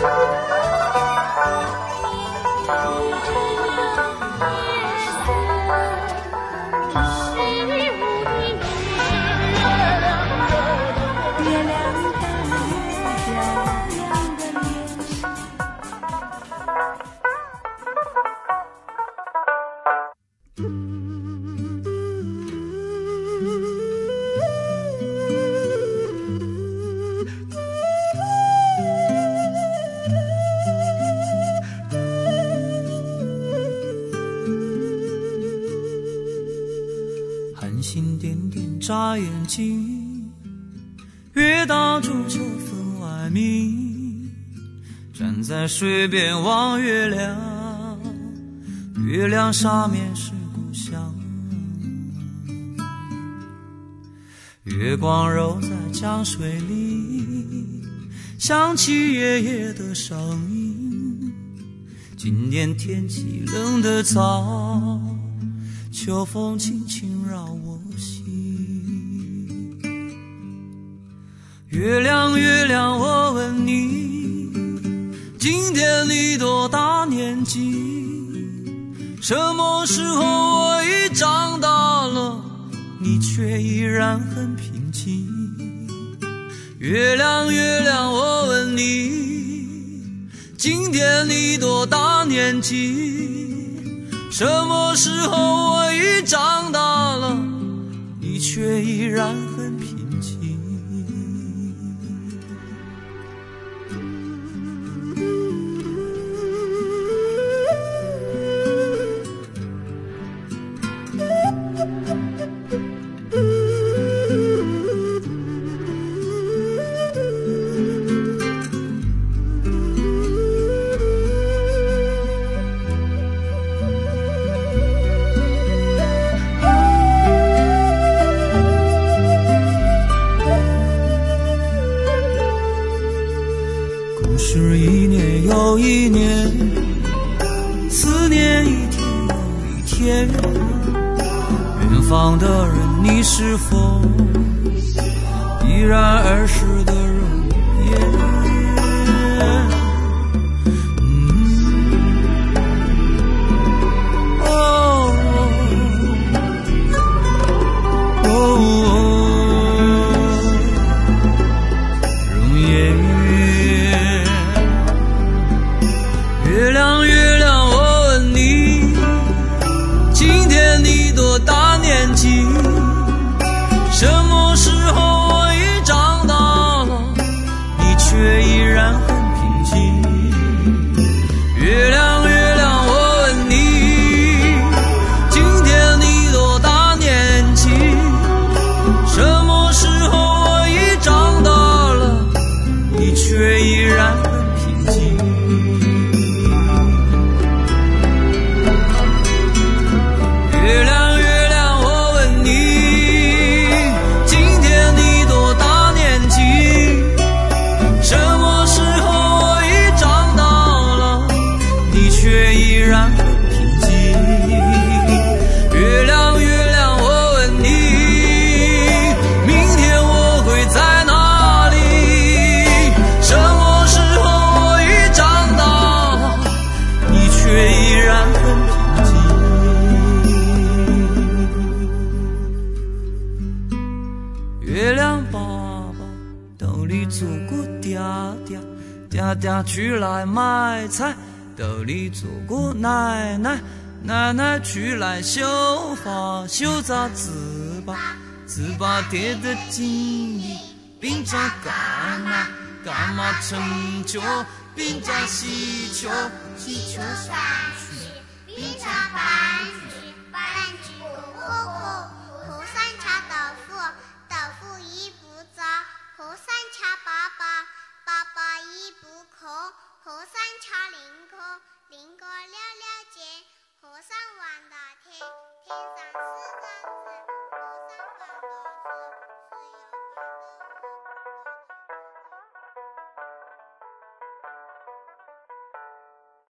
星点点眨眼睛，月到中秋分外明。站在水边望月亮，月亮上面是故乡。月光揉在江水里，想起爷爷的声音。今年天气冷得早，秋风轻轻扰我心。月亮月亮我问你，今天你多大年纪？什么时候我已长大了，你却依然很平静。月亮月亮我问你，今天你多大年纪？什么时候我已长大了，你却依然很平静。是一年又一年，思念一天又一天。远方的人，你是否依然儿时的容颜？月亮月亮我问你，今天你多大年纪？什么时候我已长大了，你却依然很平静。月亮月亮我问你，今天你多大年纪？什么时候我已长大了，你却依然很平静。月亮月亮我问你，今天你多大年纪？什么时候我已长大了，你却依然很平静。月亮月亮我问你，明天我会在哪里？什么时候我已长大了，你却依然很平静。月亮爸爸兜里做过嗲嗲，嗲嗲去来买菜，兜里做过奶奶，奶奶去来绣花，绣扎糍粑，糍粑叠得紧里，饼扎干嘛，干嘛成球，饼扎细球，细球上去，饼扎白。